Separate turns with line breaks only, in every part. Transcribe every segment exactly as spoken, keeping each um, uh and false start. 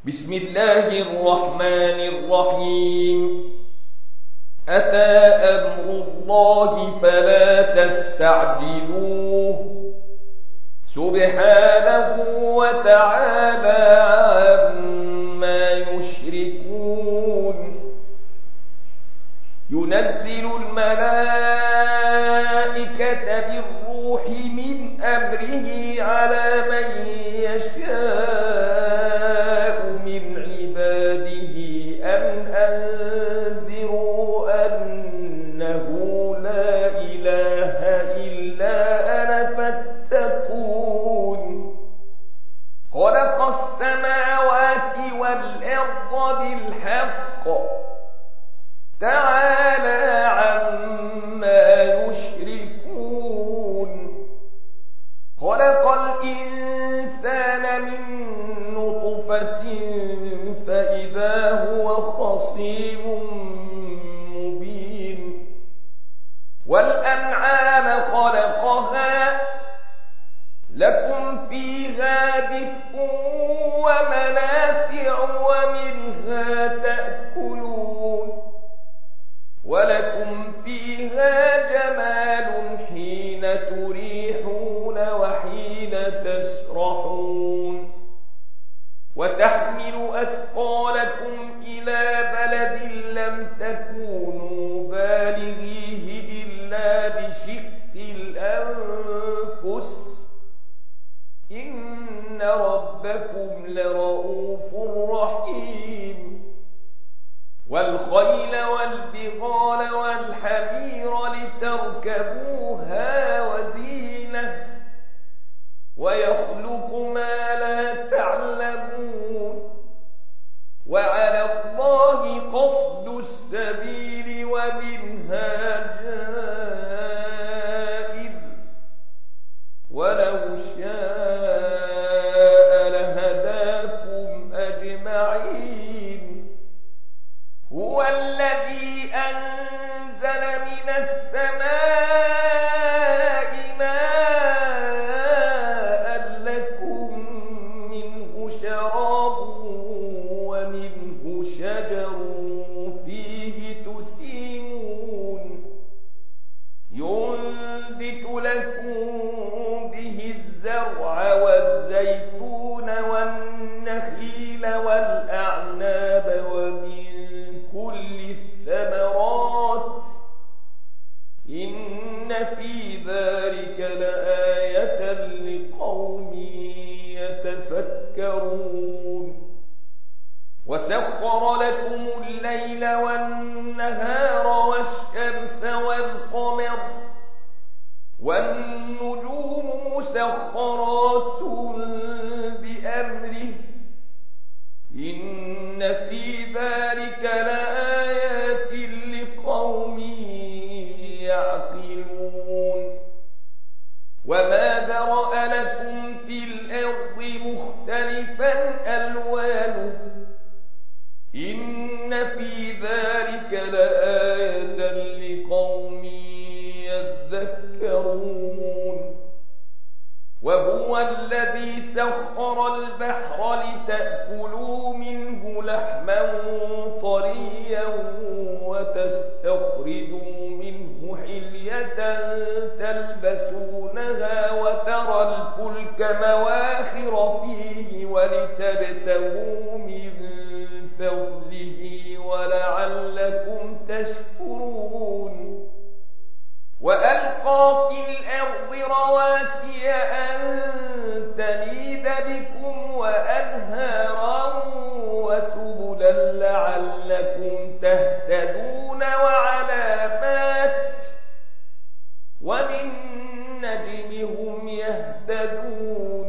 بسم الله الرحمن الرحيم. أتى أمر الله فلا تستعجلوه سبحانه وتعالى عما يشركون. ينزل الملائكة بالروح من أمره على من يشاء من عباده أن أنذروا أنه لا إله إلا أنا فاتقون. خلق السماوات والأرض بالحق تعالى عما يشركون. خلق الإنسان من نطفة فإذا هو خصيم مبين. والأنعام خلقها لكم فيها دفء ومنافع ومنها تأكلون. ولكم فيها جمال حين تريحون وحين تسرحون. وتحمل أثقالكم إلى بلد لم تكونوا بالغيه إلا بشق الأنفس إن ربكم لرؤوف رحيم. والخيل والبغال والحمير لتركبوها وزينة ويخلق ما لا تعلمون. وعلى الله قصد السبيل ومنها جائر ولو شاء لهداكم أجمعين. هو الذي أنزل من السماء ماء لكم منه شراب ومنه شجر فيه تسيمون. ينبت لكم به الزرع والزيتون والنخيل والأعناب ومن كل الثمرات إن في ذلك لآية لقوم يتفكرون. وسخر لكم الليل والنهار والشمس والقمر والنجوم مسخرات بأمره إن في ذلك لآيات لقوم يعقلون. وما ذرأ لكم في الأرض مختلفا ألوانه إن في ذلك لآية لقوم يذكرون. وهو الذي سخر البحر لتأكلوا منه لحما طريا وتستخرجوا منه حلية تلبسونها وترى الفلك مواخر فيه ولتبتغوا من فضله ولعلكم تشكرون. وألقى في الأرض رواسي أن تميد بكم وأنهارا وسبلا لعلكم تهتدون وعلامات وبالنجم هم يهتدون.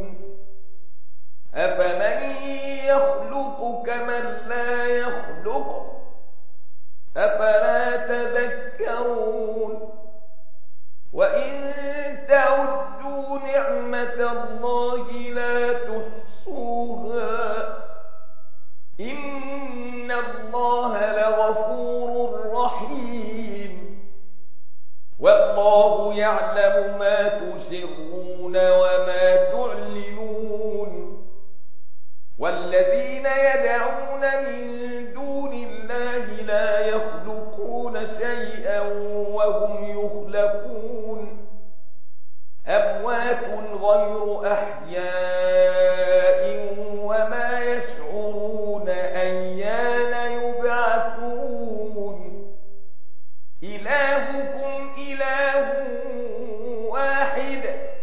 أفمن يخلق كمن لا يخلق أفلا تذكرون. وإن تعدوا نعمة الله لا تحصوها إن الله لغفور رحيم. والله يعلم ما تسرون وما تعلنون والذين يدعون من دون الله لا يخلقون شيئا وهم يخلقون أموات غير أحياء وما يشعرون أيان يبعثون إلهكم إله واحد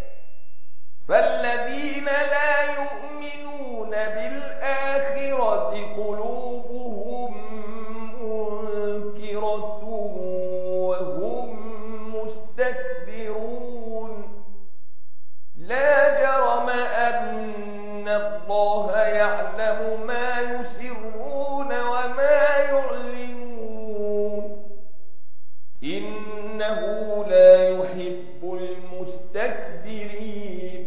فالذين لا يؤمنون بالآخرة قلوبهم منكرة وهم مستكبرون لا جرم أن الله يعلم ما يسرون وما يعلنون إنه لا يحب المستكبرين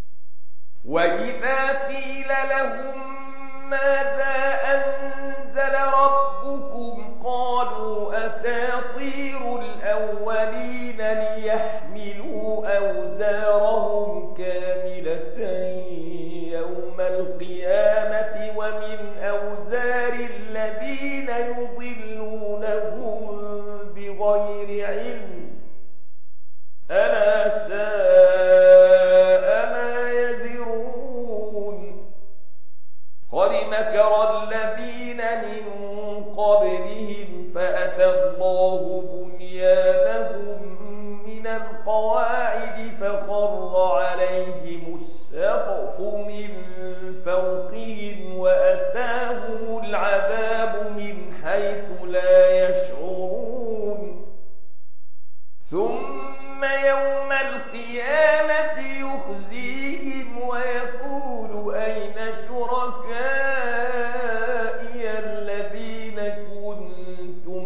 وإذا قيل لهم ماذا أنزل ربكم قالوا أساطير الأولين ليحملوا أوزارهم كاملة يوم القيامة ومن أوزار الذين يضلونهم بغير علم ألا ساء ما يزرون قد مكر الذين من قبلهم فأتى الله بنيانهم من القواعد فخر عليهم السقف من فوقهم وأتاهم العذاب من حيث لا يشعرون ثم يوم القيامة يخزيهم ويقول أين شركائي الذين كنتم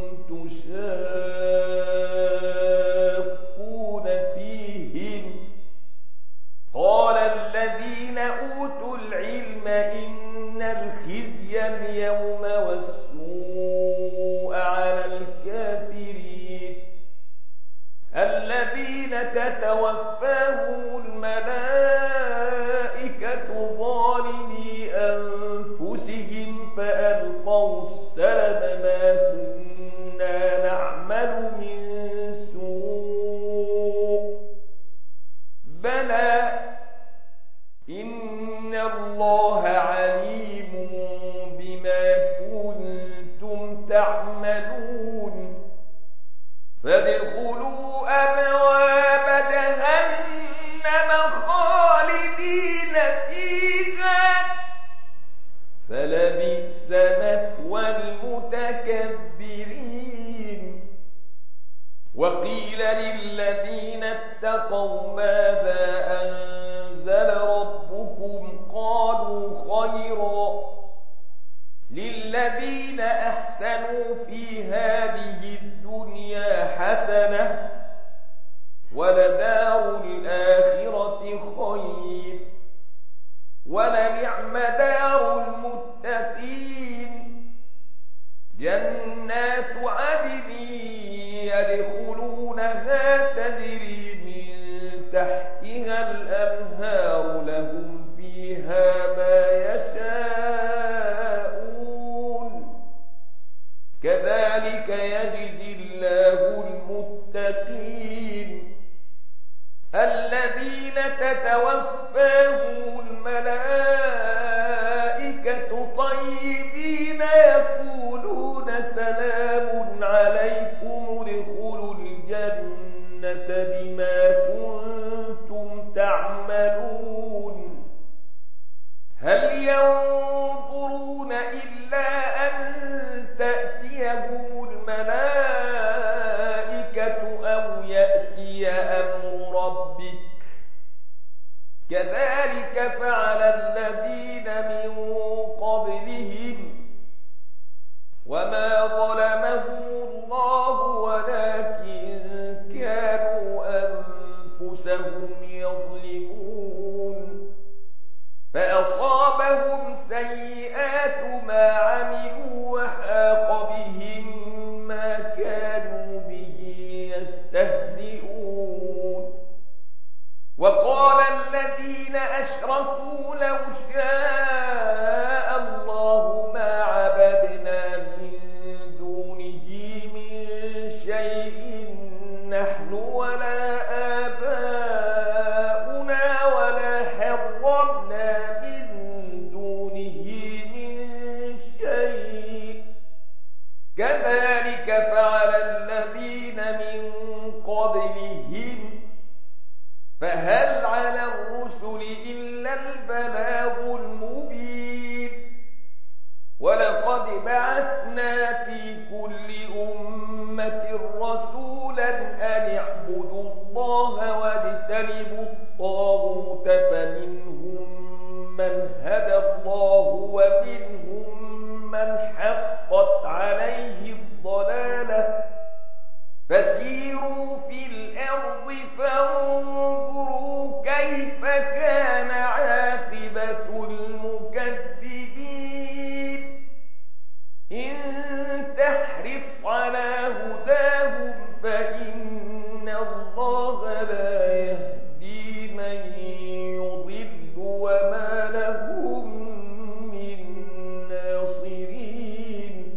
تشاقون فيهم قال الذين أوتوا العلم إن الخزي اليوم والسوء على الكافرين الذين تتوفاهم الملائكة ظالمي أنفسهم فألقوا السلم ما كنا نعمل من سوء بلى إن الله عليم بما كنتم تعملون فادخلوا أبواب جهنم خالدين فيها فلبئس مثوى المتكبرين وقيل للذين اتقوا ماذا أنزل ربكم قالوا خيرا للذين أحسنوا في هذه الدنيا حسنة ولدار الآخرة خير ولنعم دار المتقين جنات عدن يدخلونها تجري من تحتها الأنهار لهم فيها ما يشاءون كذلك يجزي الله المتقين الذين تتوفاهم الملائكة طيبين يقولون سلام عليكم ادخلوا الجنة بما كنتم تعملون هل ينظرون إلا أن تأتيهم الملائكة أو يأتي أمر ربك كذلك فعل الذين من قبلهم وما ظلمهم الله ولكن كانوا أنفسهم يظلمون فأصابهم سيئات كذلك فعل الذين من قبلهم فهل على الرسل إلا البلاغ المبين ولقد بعثنا في كل أمة رسولا أن اعبدوا الله واجتنبوا الطاغوت فمنهم من هدى الله ومنهم من حقت عليه الضلالة فسيروا في الأرض فانظروا كيف كان عاقبة المكذبين إن تحرص على هداهم فإن الله لا يهدي من يضل وما لهم من ناصرين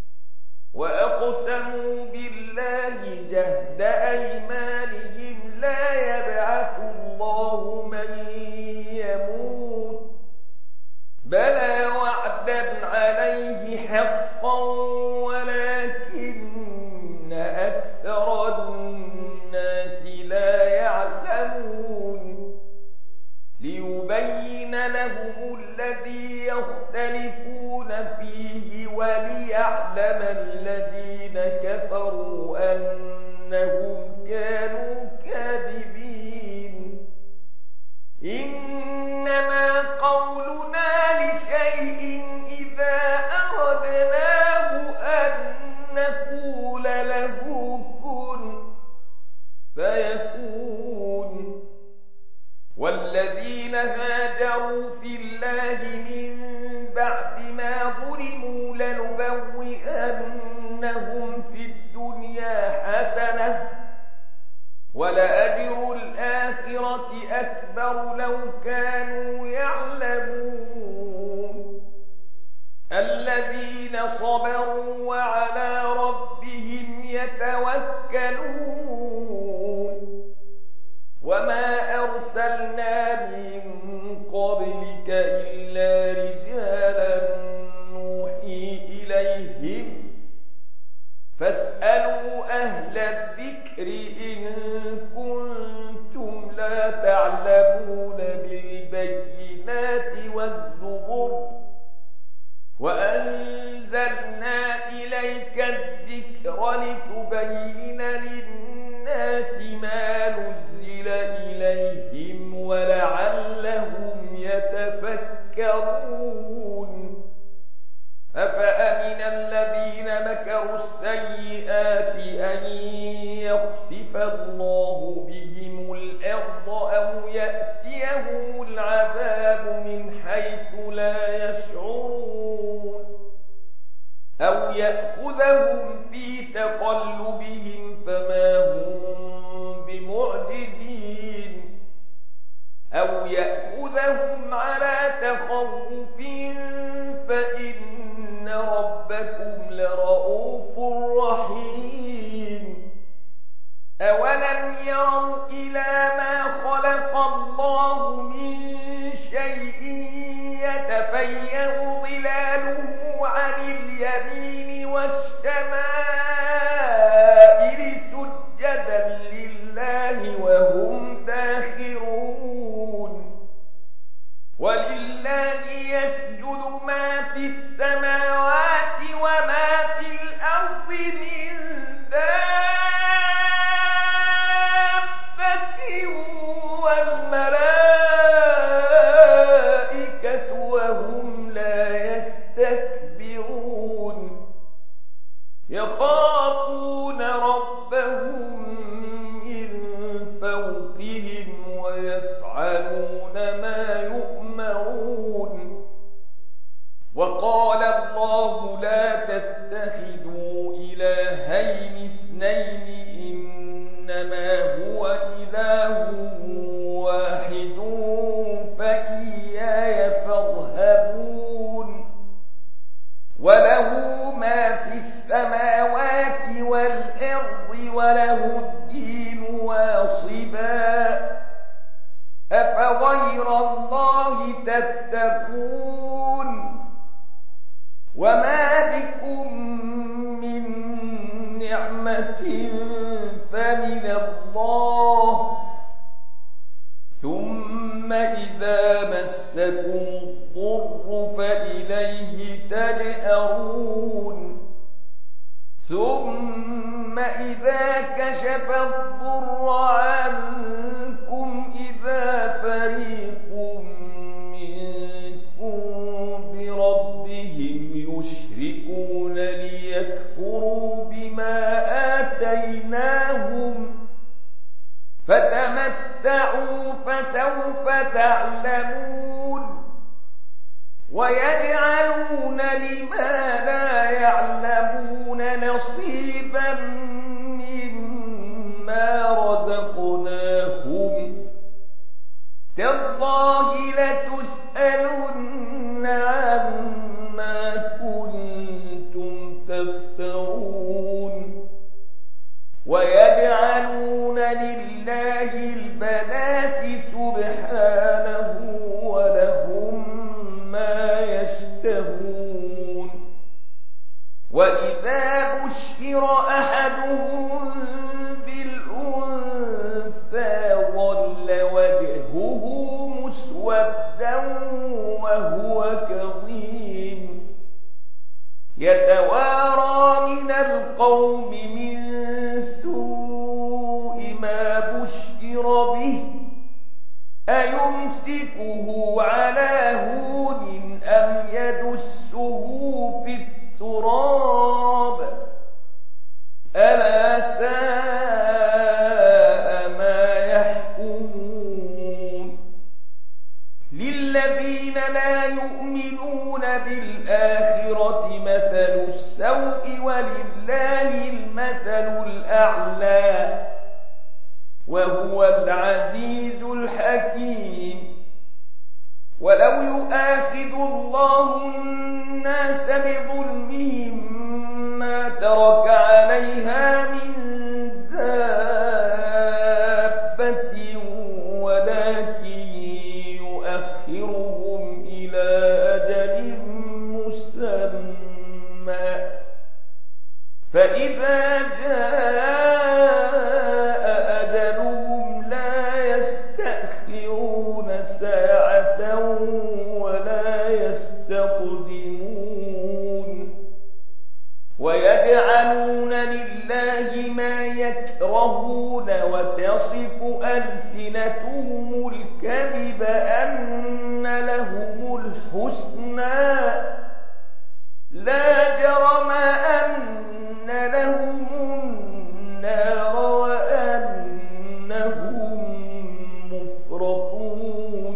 وأقسموا بالله جهد أيمانهم لا يبعث الله من يموت بلى وعدا عليه حقا ولكن أكثر الناس لا يعلمون ليبين لهم الذي يختلفون فيه وليعلم الذين كفروا أنهم كانوا كاذبين إنما قولنا لشيء إذا أردناه أن نقول له كن فيكون والذين هاجروا في الله من بعد ما ظلموا لنبوئنهم في الدنيا حسنة ولأجر الآخرة أكبر لو كانوا يعلمون الذين صبروا وعلى ربهم يتوكلون وما أرسلنا من قبلك إلا رجالا نوحي إليهم فاسألوا أهل الذكر إن كنتم لا تعلمون بالبينات والزبر وأنزلنا إليك الذكر لتبين للناس ما نزل إليهم ولعلهم يتفكرون أفأمن الذين مكروا السيئات أن يخسف الله بهم الأرض أو يأتيهم العذاب من حيث لا يشعرون أو يأخذهم في تقلبهم فما هم بمعجزين أو يأخذهم على تخوف فإن ربكم لرؤوف رحيم أولم يروا إلى ما خلق الله من شيء يتفيأ ظلاله عن اليمين والشمائل سجدا لله وهم داخرون ولله يسجد ما في السماوات وما في الأرض من دابة والملائكة وهم لا يستكبرون يخافون ربهم من فوقهم ويفعلون ما يؤمرون وقال الله لا تتخذوا إلهين اثنين إنما هو إله واحد فإياي فارهبون وله ما في السماوات والأرض وله الدين واصبا أفغير الله تتقون وما بكم من فمن الله ثم إذا مسكم الضر فإليه تجأرون ثم إذا كشف الضر عنكم إذا فريق منكم بربهم يشركون ليكفروا بما آتيناهم فتمتعوا فسوف تعلمون ويجعلون لما لا يعلمون نصيبا مما رزقناهم تالله لتسألن عما كنتم تفترون ويجعلون لله البنات سبحانه ولهم ما يشتهون وإذا بشر أحدهم بالأنثى ظل وجهه مسودا وهو كظيم يتوارى من القوم من سوء ما بشر به أيمسكه على هون أم يدسه في التراب ألا ساء ما يحكمون للذين لا يؤمنون بالآخرة مثل السوء ولله المثل الأعلى وهو العزيز الحكيم ولو يؤاخذ الله الناس بظلمهم ما ترك عليها من دابة ولكن يؤخرهم إلى أجل مسمى فإذا جاء أجلهم لا يستأخرون ساعة ولا يستقدمون ويجعلون لله ما يكرهون وتصف ألسنتهم الكذب أن لهم الحسنى لا جرم أن لهم النار وأنهم مفرطون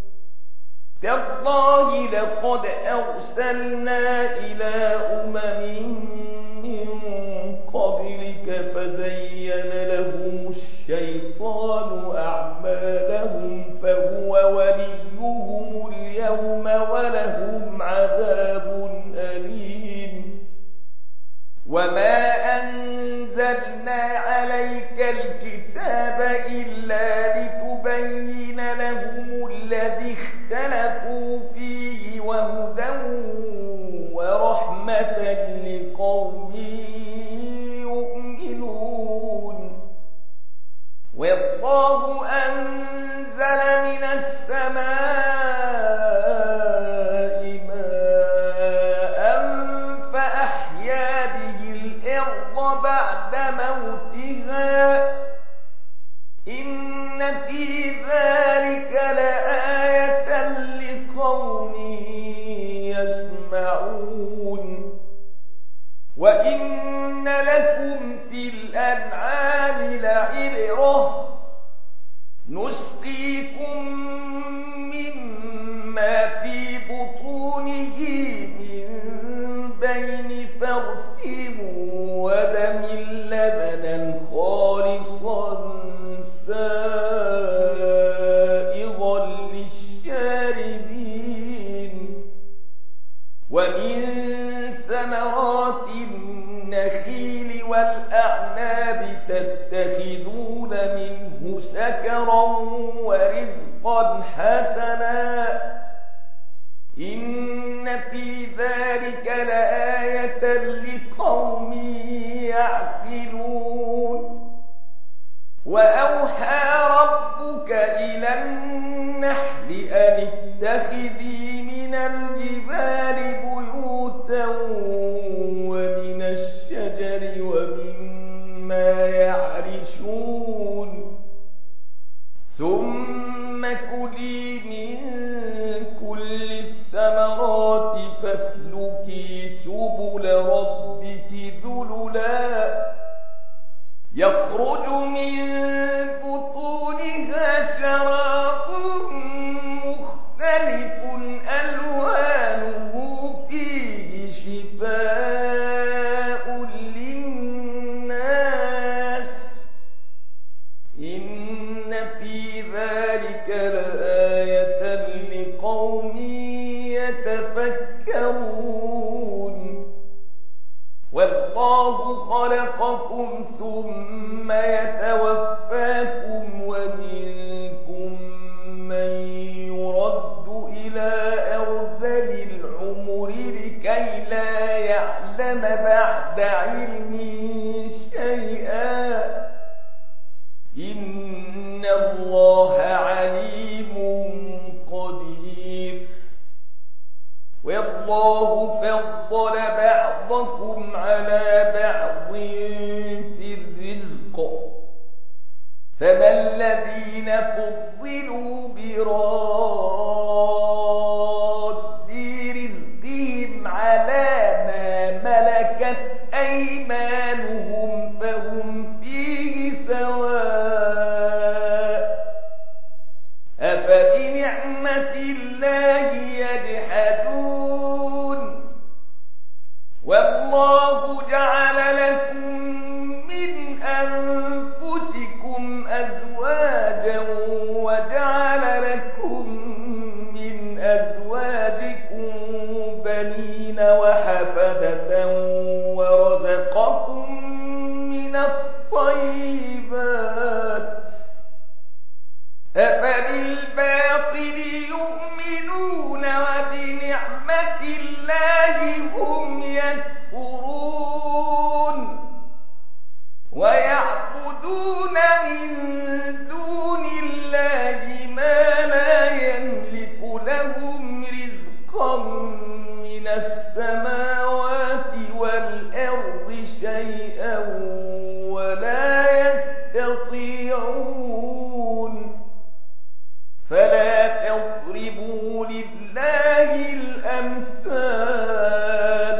تالله لقد أرسلنا إلى أمم من قبلك فزين لهم الشيطان أعمالهم فهو وليهم اليوم ولهم عذاب أليم وما أنزلنا عليك الكتاب إلا لتبين لهم الذي اختلفوا فيه وهدى ورحمة لقوم يؤمنون والله أنزل من السماء ماء فأحيا به الأرض بعد موتها إن في ذلك لآية لقوم يسمعون وإن لكم في الأنعام لعبرة نسقيكم مما في بطونه من بين فرث ودم لبنا خالصا سائغا للشاربين ومن ثمرات النخيل والأعناب تتخذون منه سكرا ورزقا حسنا إن في ذلك لآية لقوم يعقلون فاسلكي سبل ربك ذللا يخرج من بطونها شراب مختلف ألوانه فيه شفاء للناس إن في ذلك لآية لقوم يتفكرون والله خلقكم ثم يتوفاكم ومنكم من يرد إلى أرذل العمر لكي لا يعلم بعد علم شيئا إن الله عليم قدير والله فضل بعضكم على بعض في الرزق فما الذين فضلوا براد رزقهم على ما ملكت أيمانهم فهم فيه سواء أفبنعمة الله يجحدون والله جعل لكم من أنفسكم أزواجا وجعل لكم من أزواجكم بنين وحفدة ورزقكم من الطيبات أفبالباطل يؤمنون وبنعمة الله هم يكفرون ويعبدون من دون الله ما لا يملك لهم رزقا من السماوات والأرض شيئا ولا يستطيعون فلا تضربوا لله الأمثال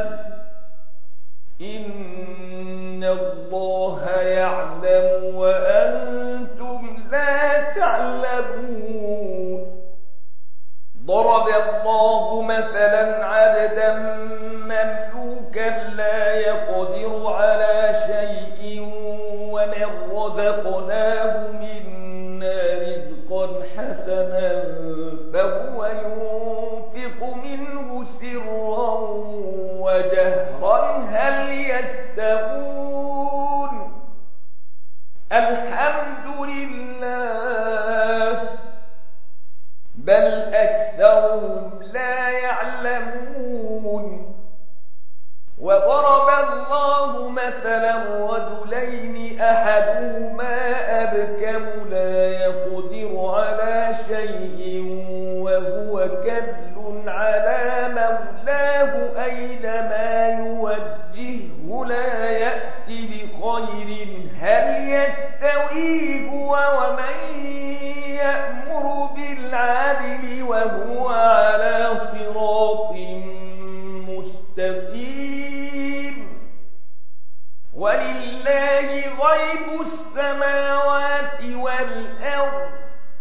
إن الله يعلم وأنتم لا تعلمون ضرب الله مثلا عبدا مملوكا لا يقدر على شيء ومن رزقناه منا رزقا حسنا فهو ينفق منه سرا وجهرا هل يستوون الحمد لله بل أكثرهم لا يعلمون وضرب الله مثلا رجلين أحدهما أبكم لا يقدر على شيء وهو كل على مولاه أينما يوجهه لا يأتي بخير هل يستوي هو ومن يأمر بالعدل وهو على صراط مستقيم ولله غيب السماوات والأرض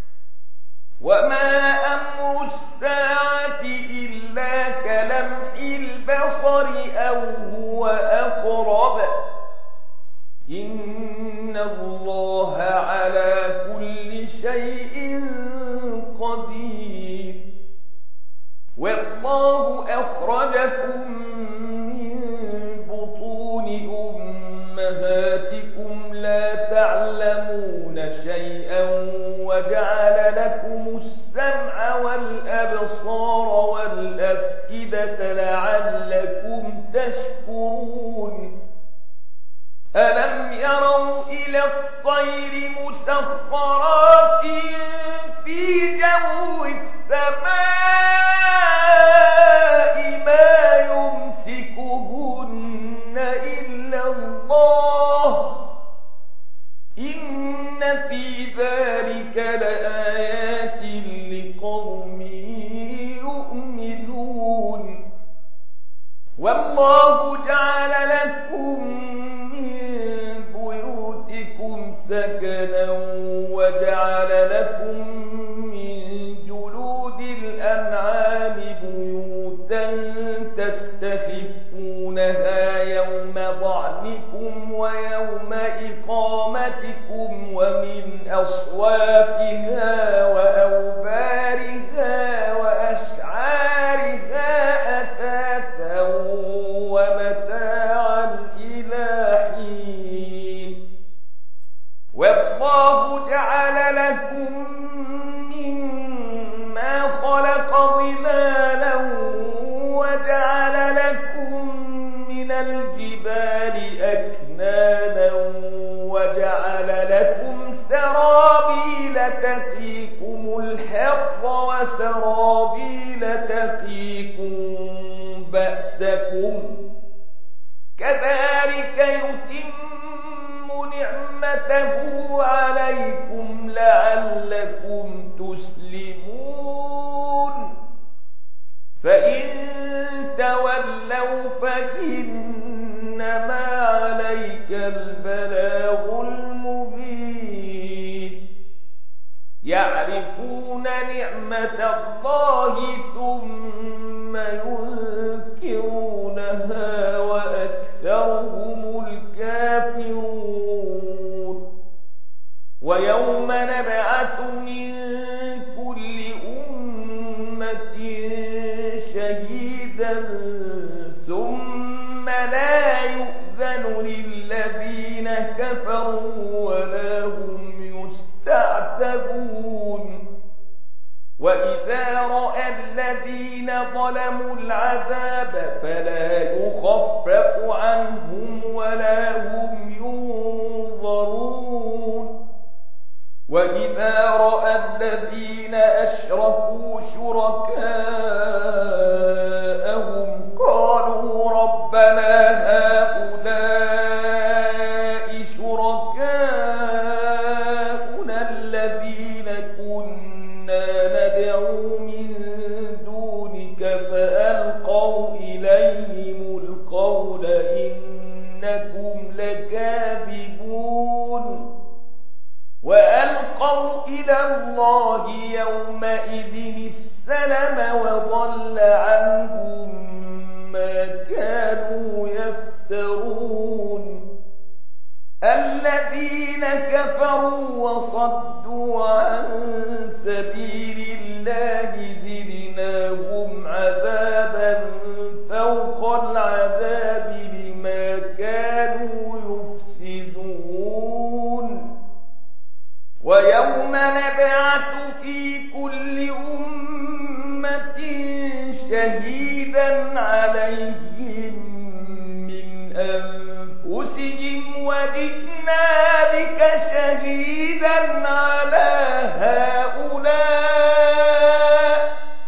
وما أمر الساعة إلا كلمح البصر أو هو أقرب إن الله على كل شيء قدير والله أخرجكم من بطون أمهاتكم لا تعلمون شيئا وجعل لكم السمع والأبصار والأفئدة لعلكم تشكرون ألم يروا إلى الطير مسخرات في جو السماء ما يمسكهن إلا الله إن في ذلك لآيات لقوم يؤمنون والله جعل لكم من بيوتكم سكنا وجعل لكم من جلود الأنعام بيوتا تستخفونها يوم ضعنكم ويوم إقامتكم ومن أصوافها وأوبارها وأشعارها أثاثا ومتاعا إلى حين والله جعل لكم مما خلق ظلالا وجعل لكم من الجبال أكنانا وجعل لكم سرابيل تقيكم الحر وسرابيل تقيكم بأسكم كذلك يتم نعمته عليكم لعلكم تسلمون فإن تولوا فإنما عليك البلاغ المبين يعرفون نعمة الله ثم ينكرونها وأكثرهم الكافرون ويوم نبعث من كل أمة شهيدا ثم لا يؤذن للذين كفروا ولا هم يستعتبون وإذا رأى الذين ظلموا العذاب فلا يخفف عنهم ولا هم ينظرون وإذا رأى الذين أشركوا شركاءهم قالوا ربنا هؤلاء شركاؤنا الذين كنا ندعو من دونك فألقوا إليهم القول إنكم لكاذبون وألقوا إلى الله يومئذ السلم وضل عنهم ما كانوا يفترون الذين كفروا وصدوا عن سبيل الله زدناهم عذابا فوق العذاب بما كانوا يفسدون ويوم نبعث في كل أمة شهيدا عليهم من أنفسهم وجئنا بك شهيدا على هؤلاء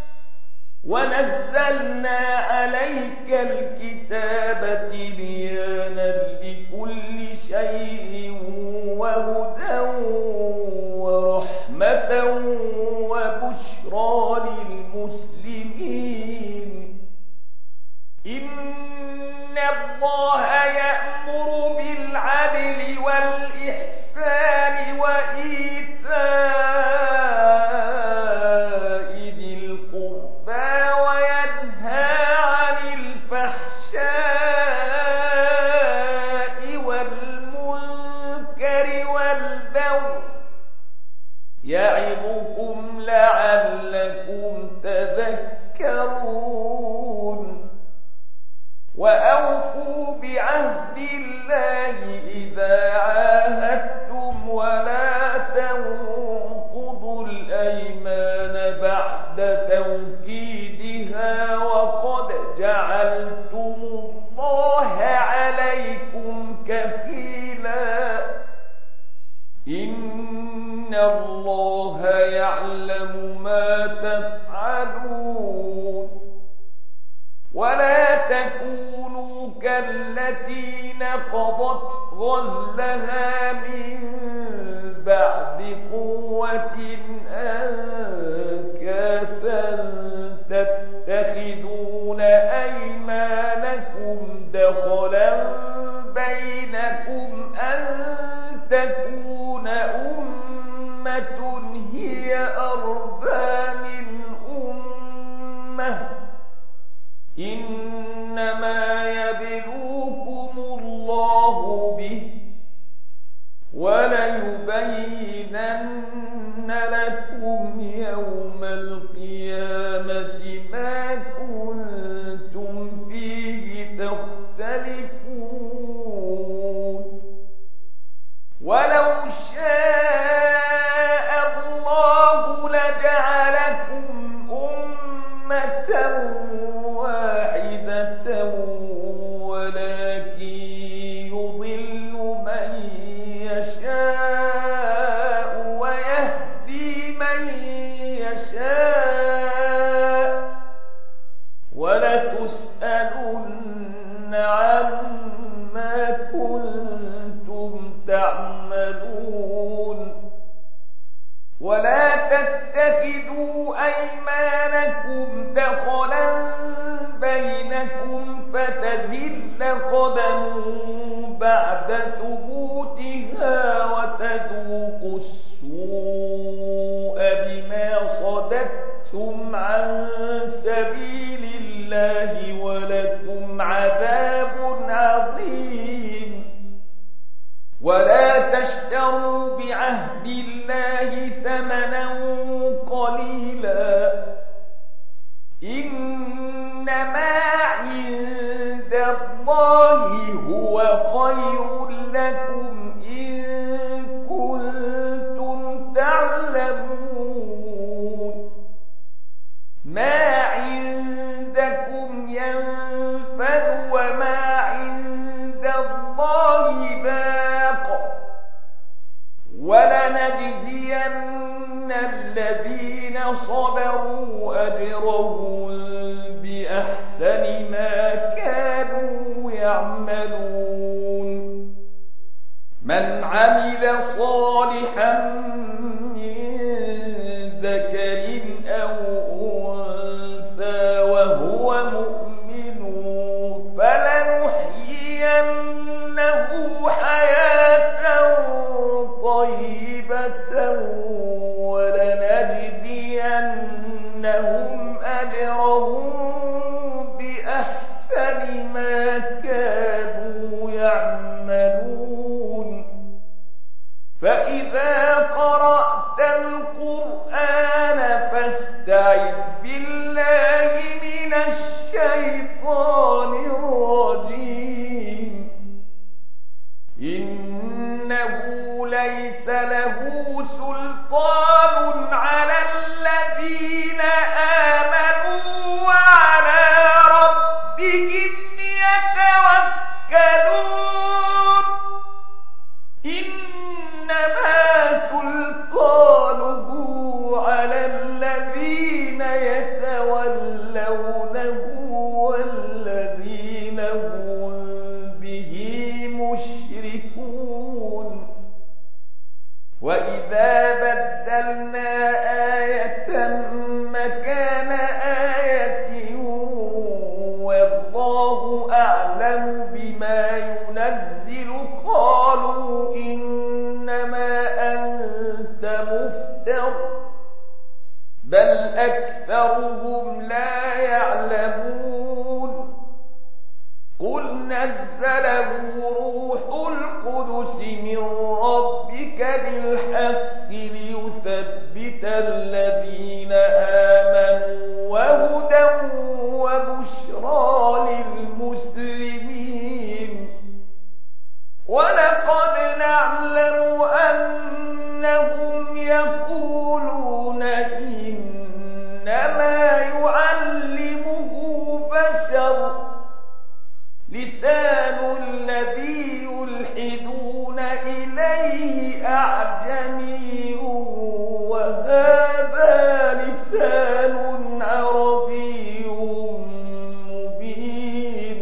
ونزلنا عليك الكتاب تبيانا لكل شيء وهدى ورحمة وبشرى للمسلمين إن الله يأمر بالعدل والإحسان وإيتاء ذي القربى وينهى عن الفحشاء والمنكر والبغي يعظكم لعلكم تذكرون وأوفوا بعهد الله إذا عاهدتم ولا تنقضوا الأيمان بعد توكيدها وقد جعلتم الله عليكم كفيلا إن الله يعلم ما تفعلون ولا تكونوا كالتي نقضت غزلها من بعد قوة أنكاثا تتخذون أيمانكم أيمانكم دخلا بينكم أن تكون أمة هي أربى من أمة إنما يبلوكم الله به وليبينن لكم يوم القيامة ما كنتم فيه تختلفون ولو شاء الله لجعلكم أمة واحدة ولكن يضل من يشاء ويهدي من يشاء ولتسألن عما كنتم تعملون ولا تتخذوا أيمانكم دخلا بينكم فتزل قدم بعد ثبوتها وتذوقوا السوء بما صددتم عن سبيل الله ولكم عذاب عظيم ولا تشتروا بعهد الله ثمنا قليلا إنما عند الله هو خير لكم إن كنتم تعلمون ما عندكم ينفد وما عند الله باق ولنجزين الذين صبروا أجرهم بأحسن ما كانوا يعملون من عمل صالحا من ذكر أو أنثى وهو مؤمن فلنحيينه حياة طيبة ولنجزينهم أجرهم بأحسن ما كانوا يعملون فإذا قرأت القرآن فاستعذ بالله من الشيطان الرجيم إنه ليس له سلطان على الذين آمنوا وعلى ربهم يتوكلون إنما سلطانه على الذين يتولونه والذين هم به مشركون وإذا بدلنا آية مكان آية والله أعلم بما ينزل قالوا إنما أنت مفتر بل أكثرهم لا يعلمون قل نزله روح القدس من ربك بالحق ليثبت الذين آمنوا وهدى وبشرى للمسلمين ولقد نعلم أنهم يقولون إنما يعلمه بشر لسان الذي يلحدون إليه أعجمي وهذا لسان عربي مبين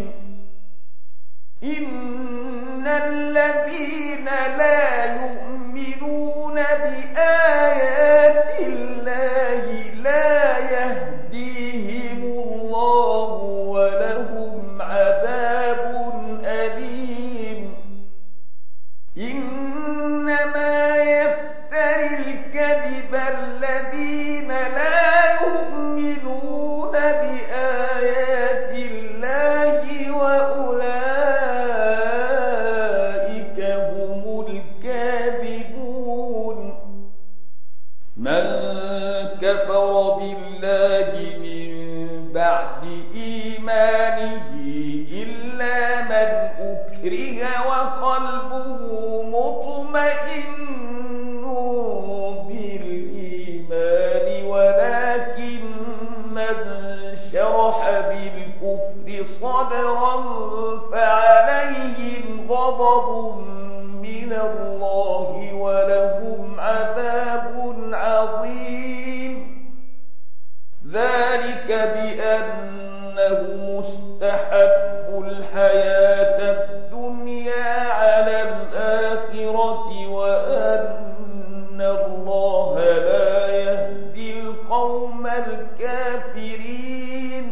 إن الذين لا يؤمنون بآيات الله لا يهديهم الله ولهم إيمانه إلا من أكره وقلبه مطمئن بالإيمان ولكن من شرح بالكفر صدرا فعليهم غضب من الله ولهم عذاب عظيم ذلك بأنه مستحب الحياة الدنيا على الآخرة وأن الله لا يهدي القوم الكافرين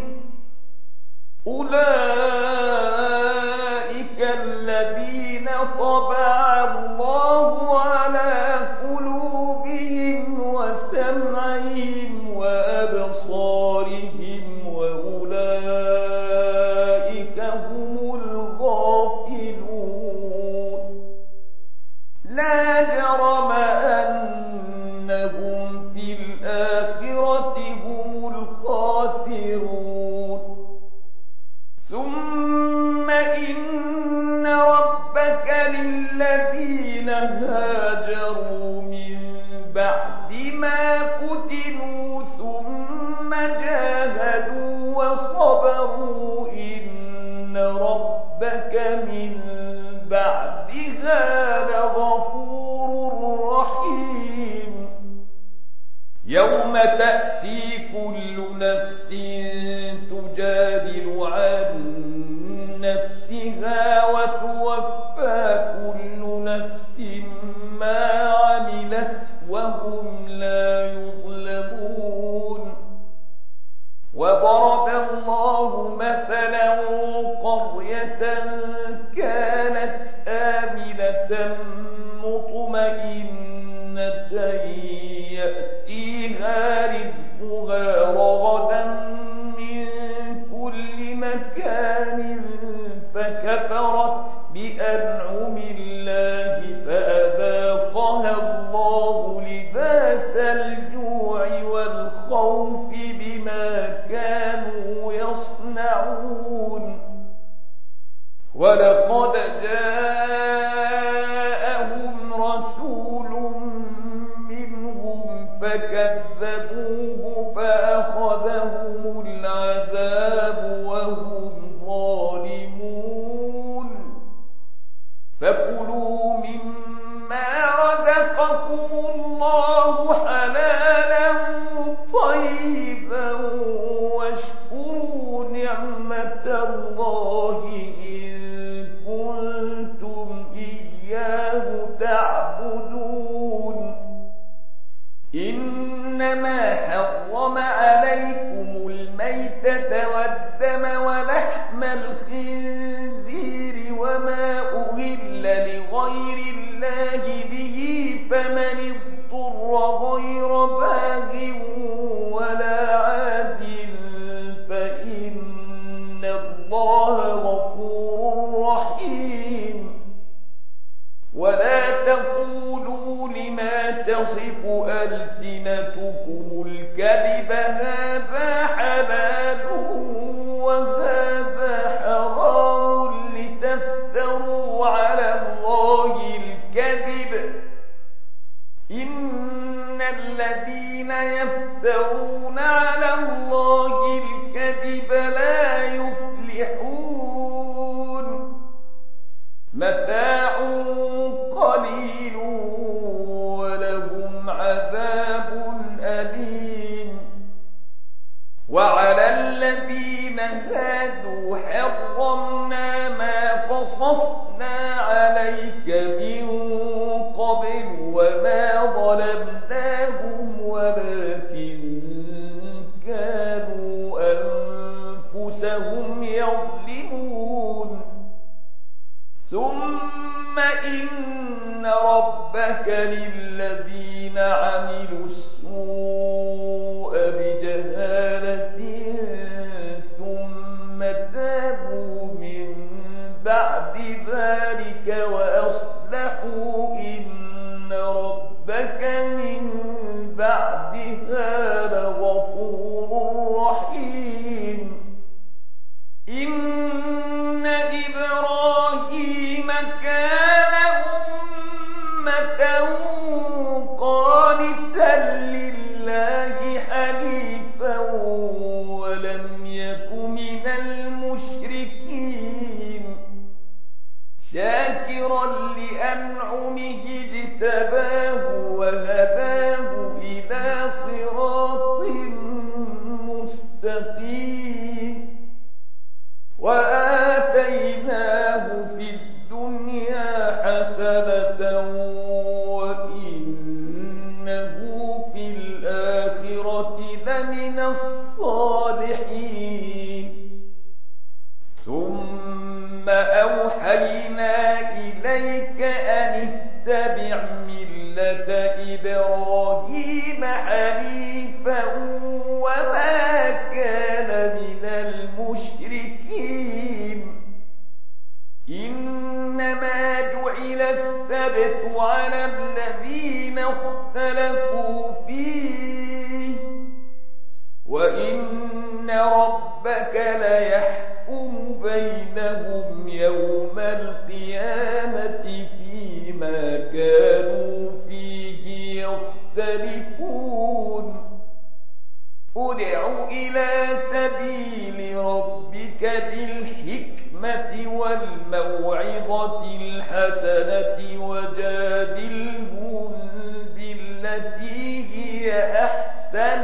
أولئك الذين طبع الله على قلوبهم وسمعهم وأبصارهم وأولئك هم الغافلون لا جرم أنهم في الآخرة هم الخاسرون ثم إن ربك للذين هاجروا من بعد ما فتنوا ثم جاهدوا وصبروا إن ربك من بعدها لغفور رحيم يوم تأتي كل نفس تجادل عن نفسها وتوفى كل نفس ما عملت وهم لا يظلمون وضرب الله مثلا قرية كانت آمنة مطمئنة يأتيها رزقها رغدا من كل مكان فكفرت بأنعم الله فأذاقها الله لباس الجوع والخوف بما كانوا يصنعون ولقد جاءهم رسول منهم فكذبوه فأخذهم العذاب وهم ظالمون فكلوا مما رزقكم الله حلالا طيبا واشكروا نعمة الله إن كنتم إياه تعبدون إنما حرم عليكم الميتة والدم ولحم الخنزير وما أهل لغير الله به فمن اضطر غير باغ ولا عاد فإن الله غفور رحيم ولا تقولوا لما تصف ألسنتكم الكذب هذا حلال وهذا حرام لتفتروا على الله الكذب إن الذين يفترون على الله الكذب لا يفلحون متاع قليل ولهم عذاب أليم وعلى الذين هادوا حرمنا ما قصصنا عليك من قبل وما ظلمناهم ولكن كانوا أنفسهم يظلمون ثم إن ربك للذين عملوا السوء بجهالة ثم تابوا من بعد ذلك وأصلحوا إن ربك من بعدها لغفور رحيم شاكرا لأنعمه اجتباه وهداه إلى صراط مستقيم وآتيناه في الدنيا حسنة وإنه في الآخرة لمن الصالحين ثم أوحينا إليك أن اتبع ملة إبراهيم حنيفا وما كان من المشركين إنما جعل السبت على الذين اختلفوا فيه وإن ربك ليحكم بينهم يوم القيامة فيما كانوا فيه يختلفون ادع إلى سبيل ربك بالحكمة والموعظة الحسنة وجادلهم بالتي هي أحسن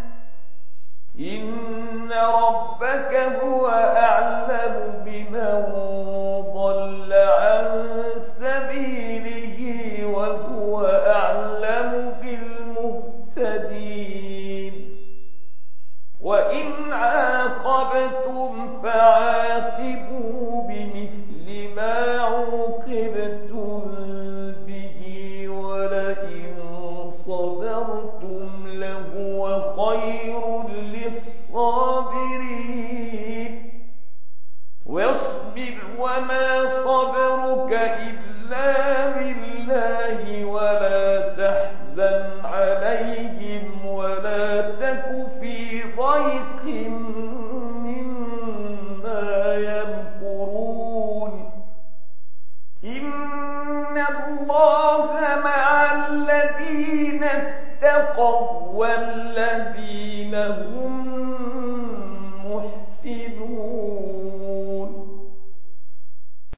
إن ربك هو أعلم بمن ضل عن سبيله وهو أعلم بالمهتدين وإن عاقبتم فعاقبوا بمثل ما عوقبتم به ولئن صبرتم لهو خير للصابرين واصبر وما